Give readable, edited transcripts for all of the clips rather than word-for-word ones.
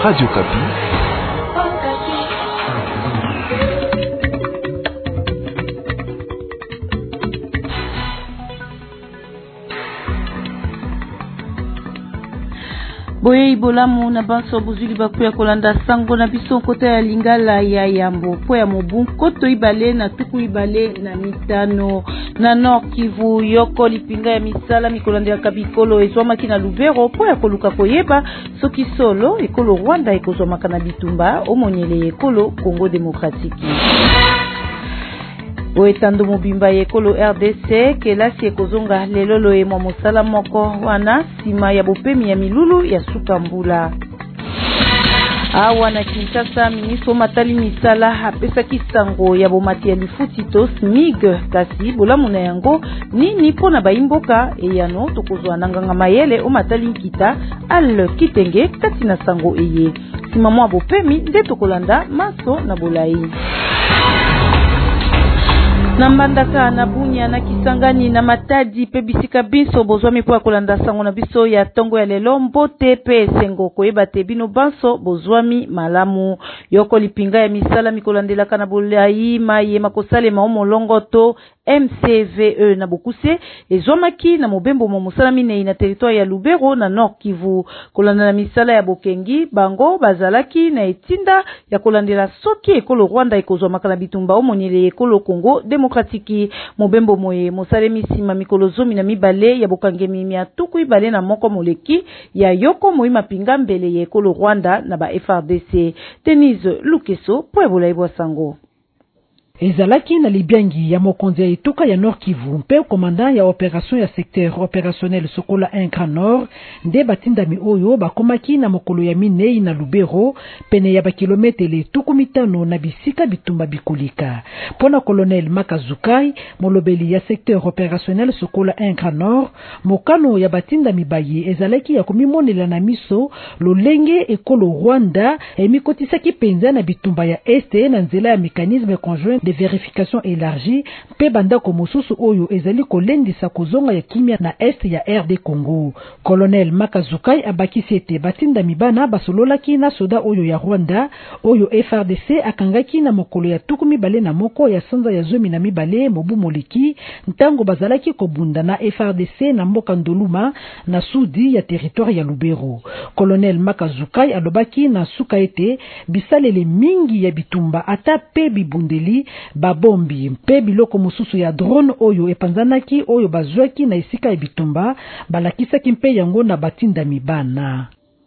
Radio Kapi. Boye ibolamu na banso buzuli bakuya kolanda sango na biso kota ya lingala ya yambo po ya mobu koto ibale na tuku ibale na mitano na Nord Kivu yoko lipinga ya misala mikolanda ya kabikolo ezwamaki na Lubero po ya koluka koyeba soki solo ekolo Rwanda ekozwamaka na bitumba omonyele ekolo Congo Démocratique. Oetando mobimba yekolo RDC kelasi ekozonga lelolo emwa mosala moko wana sima ya bopemi ya milulu ya sukambula. Awa na Kinshasa ministro matali misala apesa kisango ya bomati ya lifuti to SMIG kasi bolamu na yango nini pona baimboka eyano tokozwa nanganga mayele o matali nkita al kitenge kati na sango eye sima mwa bopemi nde tokolanda maso na bolai. Nambandaka na Bunya na Kisangani na Matadi pe bisika biso bozwami po kolanda sango na biso ya tongo ya lelo mbote pe sengo koyeba te bino banso bozwami malamu yoko lipinga ya misala mikolandela kana bolai maye makosale maomolongo to MCVE na Bokuse ezwamaki na mobembo mo musala mine na territoire ya Lubero na Nord Kivu kolanda na misala ya Bokengi bango bazalaki na etinda ya kolandela soki ekolo Rwanda ekozwamaka na bitumba omonyele ekolo Congo Démocratique mobembo moye mosale misima mikolo zomi na mibale ya bokangemi mia tuku ibale na moko moleki ya yoko moima pinga mbele ya ekolo Rwanda na ba FRDC. Denise Lukeso po ebola sango. Ezalaki na libiangi ya mokonzi ya ituka ya Nord Kivu mpe komanda ya operation ya secteur opérationnel Sokola 1 Grand Nord nde batindami oyo bakomaki na mokolo ya minei na Lubero pene ya bakilometele tuku mitano na bisika bitumba bikulika. Pona colonel Makazukai molobeli ya secteur opérationnel Sokola 1 Grand Nord mokano ya batindami baye ezalaki ya komimonela na miso lolenge ekolo Rwanda emikotisaki penza na bitumba ya este na nzela ya mécanisme conjoint de vérification élargie pe bandako mosusu oyo ezali kolendisa kozonga ya kimia na est ya RD Congo. Colonel Makazukai abakisi ete batinda mibana basololaki na soda oyo ya Rwanda oyo FRDC akangaki na mokolo ya tuku mibale na moko ya sanza ya zomi na mibale mobu moleki ntango bazalaki kobunda na FRDC na mboka Ndoluma na sudi ya territoire ya Lubero. Colonel Makazukai alobaki na suka ete bisalele mingi ya bitumba ata pe bibundeli babombi mpe biloko mosusu ya drone oyo epanzanaki oyo bazwaki na esika ya bitumba balakisaki mpe yango na batinda mibana.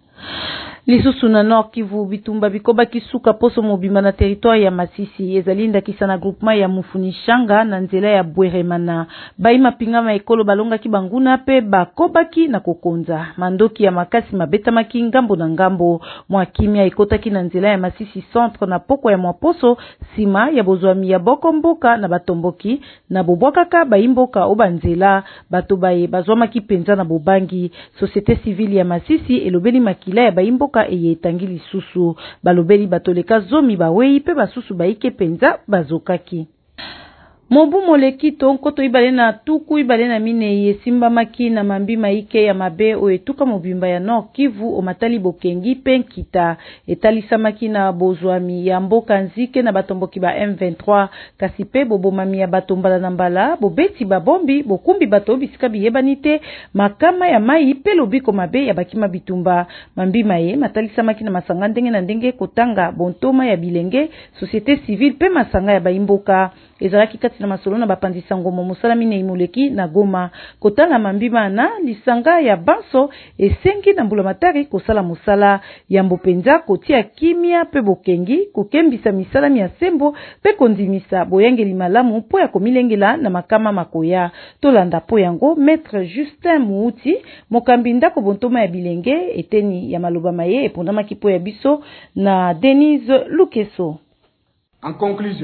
Lisusu na Nord Kivu bitumba bikoba kisuka poso mobima na territoire ya Masisi ezalinda kisana groupement ya Mufunishanga na nzela ya Bweremana baima pingama ekolo balonga ki banguna pe bakobaki na kokonza mandoki ya makasi mabetamaki ngambo na ngambo mwa kimia ekotaki na nzela ya Masisi centre na poko ya mwaposo sima ya bozwami ya boko mboka na batomboki na bobwakaka baimboka obanzela bato baye bazwamaki penza na bobangi société civile ya Masisi elobeli makila ya baimboka eye tangili susu balobeli batoleka zomi bawei pe basusu baike penza bazokaki. Mobu moleki tonkoto ibale na tuku ibale na mine yesimba maki na mambi maike ya mabe o etuka mobimba ya Nord Kivu o matali Bokengi penkita etalisa maki na bozwami ya mboka nzike na batomboki ba M23 kasi pe bobomami ya batombala na mbala bobeti babombi bokumbi bato bisika biyebanite makama ya mai pe lobiko mabe ya bakima bitumba mambi maye matalisa maki na masanga ndenge na ndenge kotanga bontoma ya bilenge société civile pe masanga ya baimboka ezalaki kati na masolo na bapandisa ngomo mosala mine imoleki na Goma kotala mambima na lisanga ya banso esengi na mbula matari kosala mosala ya mbopenza kotia kimia pe Bokengi kokembisa misala ya sembo pe kondimisa boyangeli malamu po ya komilengela na makama makoya tolanda po yango maître Justin Mouti mokambi ndako bontoma ya bilenge eteni ya maloba maye epondamaki po ya biso na Denise Lukeso. En conclusion,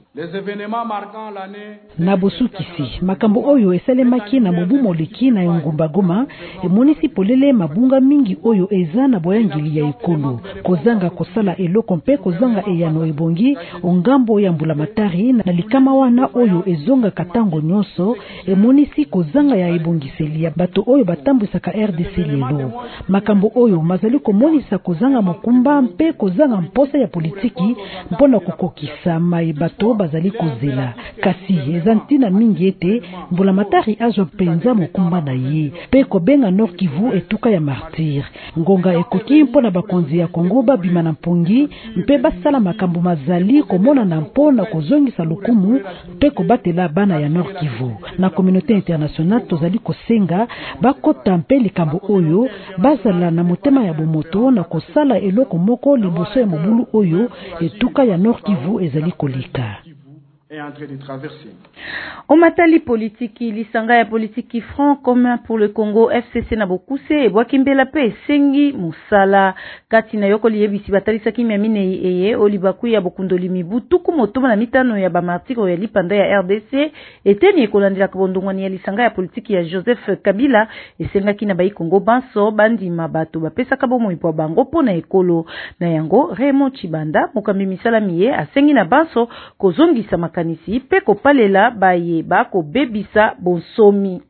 Les événements marquant l'année na bosukisi makambo oyo esalemaki na mobu moleki na Ngumba Goma emonisi polele mabunga mingi oyo eza na boyangili ya ekolo kozanga kosala eloko mpe kozanga eyano ebongi ongambo ya Mbulamatari na likama wana oyo ezonga katango nyonso emonisi kozanga ya ebongiseli ya bato oyo batambwisaka RDC lelo makambo oyo mazali komonisa kozanga mokumba mpe kozanga mposa ya politiki mpona kokokisa mai bato bazali kozela kasi eza ntina mingi ete Mbulamatari azwa penza mokumba na ye pe kobenga Nord Kivu etuka ya martyr ngonga ekoki mpona bakonzi ya Kongo babima na mpongi mpe basala makambo mazali komona na mpona kozongisa lokumu mpe kobatela bana ya Nord Kivu na communauté internationale tozali kosenga bakota mpe likambo oyo bazala na motema ya bomoto na kosala eloko moko liboso ya mobulu oyo etuka ya Nord Kivu ezali kolika. Omatali politiki lisanga ya politiki Front Commun pour le Congo FCC na bokuse ebwakimbela pe sengi musala kati na yoko liyebisi batalisa kimya mine eye olibaku ya bokundoli mibu tuku motoma na mitano ya bamartiko ya lipanda ya RDC eteni ekolandela kabondongwani ya lisanga ya politiki ya Joseph Kabila esenga kina bai Congo banso bandi mabato bapesa kabomo ipo bango pona ekolo na yango Raymond Chibanda mokambi misala miye asengi na banso kozongisa kanisi pe kopalela baye bako bebisa bonsomi.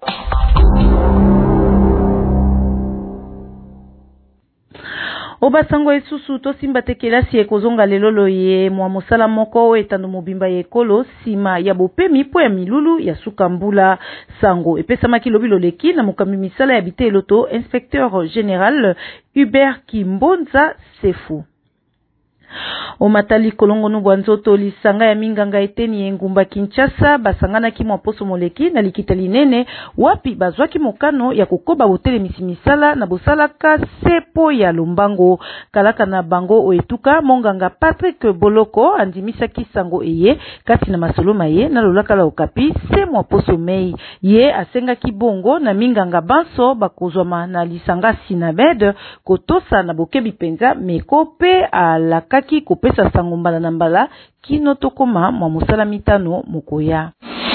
Obasango esusu tosimba tekelasi ekozonga lelolo ye mwa mosala moko etando mobimba ye ekolo sima ya bopemi po ya milulu ya sukambula sango epesamaki lobilo leki na mokambi misala ya bite eloto inspecteur général Hubert Kimbonza Sefu. Omatali kolongo nubwanzoto lisanga ya minganga eteni Ngumba Kinshasa basangana kimwa poso moleki na likitali nene wapi bazwaki mokano ya kokoba hotele misimisala na bosalaka sepo ya lombango kalaka na bango oetuka monganga Patrick Boloko andimisa kisango eye kati na masoloma ye na lolaka la okapi se mwa poso mei ye asenga kibongo na minganga banso bakozwama na lisanga Sinabed kotosa na bokebi penza mekope alaka ki kopesa sango mbala na mbala kino tokoma mwa mosala mitano mokoya.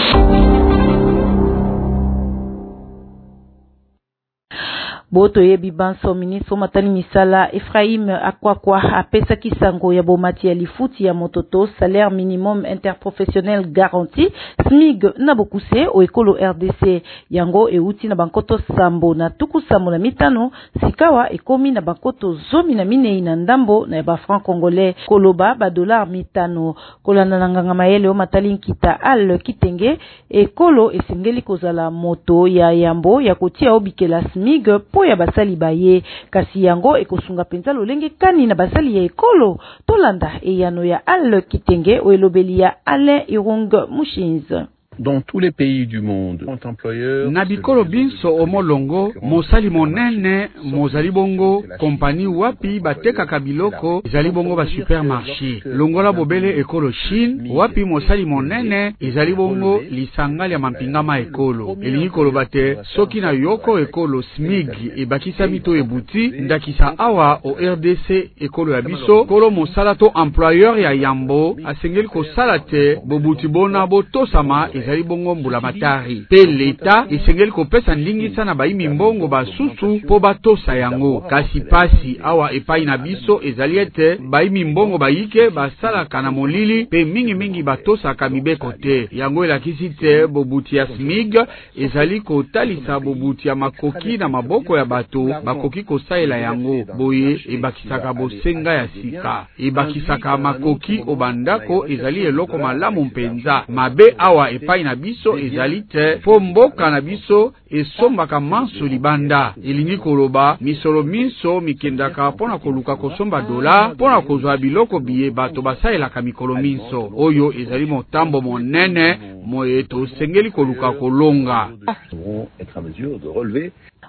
Boto yebi banso ministre matani misala Ephraim Akwakwa apesa kisango ya bomati ya lifuti ya mototo salaire minimum interprofessionnel garanti SMIG na bokuse o ekolo RDC yango euti na bankoto sambo na tuku sambo na mitano sikawa ekomi na bankoto zomi na minei na ndambo na ba franc congolais koloba ba dollar mitano kolanda na nganga mayele o matali nkita al kitenge ekolo esengeli kozala moto ya yambo ya kotia obikela SMIG ya basali baye kasi yango ekosunga penza lolenge kani na basali ya ekolo tolanda eyano ya al kitenge oelobeli ya Alain Irung Mushinz. Dans tous les pays du monde, employeurs Nabikolo binso omolongo mosali monene mozali bongo kompani wapi bateka kabiloko ezali bongo ba supermarché longola bobele ekolo Chine wapi mosali monene ezali bongo lisangali ya mampingama ekolo elingi kolobate soki na yoko ekolo SMIG ebakisa mito ebuti ndakisa awa o RDC ekolo ya biso kolo mosala to employeur ya yambo asengeli kosala te bobuti bona botosama ezali bongo Mbulamatari pe leta esengeli kopesa ndingisa na baimi mbongo basusu po batosa yango kasi pasi awa epai na biso ezali ete baimi mbongo bayike basalaka na molili pe mingi batosaka mibeko te yango elakisi te bobuti ya SMIG ezali kotalisa bobuti ya makoki na maboko ya bato bakoki kosaela yango boye ebakisaka bosenga ya sika ebakisaka makoki obandako ezali eloko malamu mpenza mabe awa epai na biso ezali te po mboka na biso esombaka manso libanda elingi koloba misolo minso mikendaka pona koluka kosomba dola pona kozwa biloko biye bato basaelaka mikolo minso oyo ezali motambo monene moye tosengeli koluka kolonga.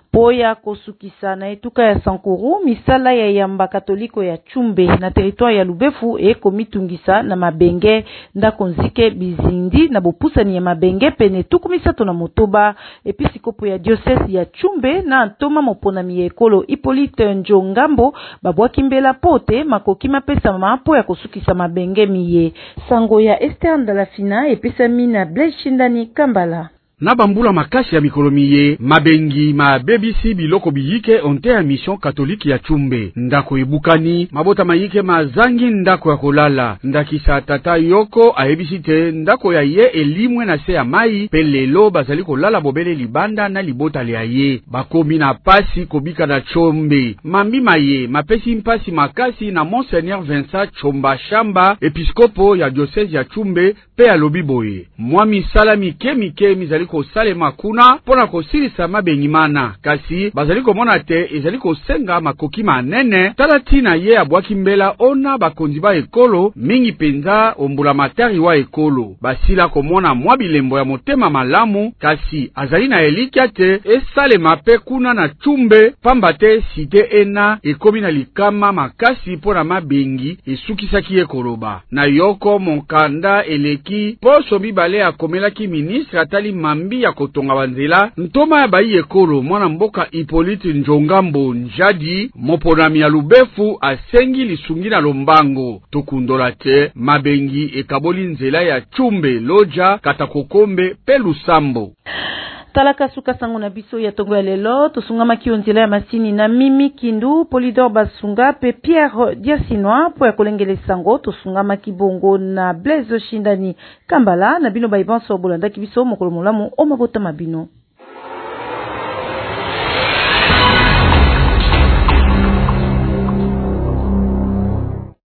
Poya kosukisa na etuka ya Sankuru, misala ya yamba katoliko ya Chumbe na territoire ya Lubefu komitungisa na mabenge ndako nzike bizindi na bopusani ya mabenge pene tukumisato na motoba episikopo ya diocese ya Chumbe na Antoma moponami ya ekolo Hippolyte Njongambo babwaki mbela pote makoki mapesa mapo ya kosukisa mabenge miye. Sango ya Esther Ndalafina epesami na Blaise Shindani Kambala. Na bambula makasi ya mikolomiye, mabengi, mabebisi biloko biyike onte ya mission katoliki ya Chumbe. Ndako ebukani, mabota mayike mazangi ndako ya kolala. Ndakisa tata yoko aebisite ndako ya ye elimwe na se ya mai, pelelo bazali kolala bobele libanda na libota le aye. Bakomi na pasi kobika na Chombe. Mambi maye, mapesi mpasi makasi na Monseigneur Vincent Chomba Shamba, episkopo ya diocese ya Chumbe, pe alobi boye. Mwami salami kemike mizali ko salema kuna pona ko silisa mabenyimana kasi bazali ko mona te ezali ko senga makoki manene talatina ye abwaki mbela ona bakonzi ba ekolo mingi penza ombula matari wa ekolo basila ko mona mwa bilembo ya motema malamu kasi azali na elikia te esalema pe kuna na Chumbe pamba te site ena ekomi na likama makasi pona mabengi esukisaki ekoloba na yoko monkanda eleki poso bibale akomelaki ministre atali mambi ya kotonga banzela ntoma ya bayi ekolo mwana mboka Hippolyte Njongambo Njadi moponami ya Lubefu asengi lisungi na lombango tokundola te mabengi ekaboli nzela ya Chumbe loja katakokombe pe Lusambo. Talaka suka sango na biso ya tongo ya lelo tosungama kionzela ya masini na Mimi Kindu Polydor Basunga pe Pierre Diasinois po ya kolengele sango tosungama kibongo na Blaise Shindani Kambala na bino baibanso bolanda kibiso mokolo molamu o mabota mabino.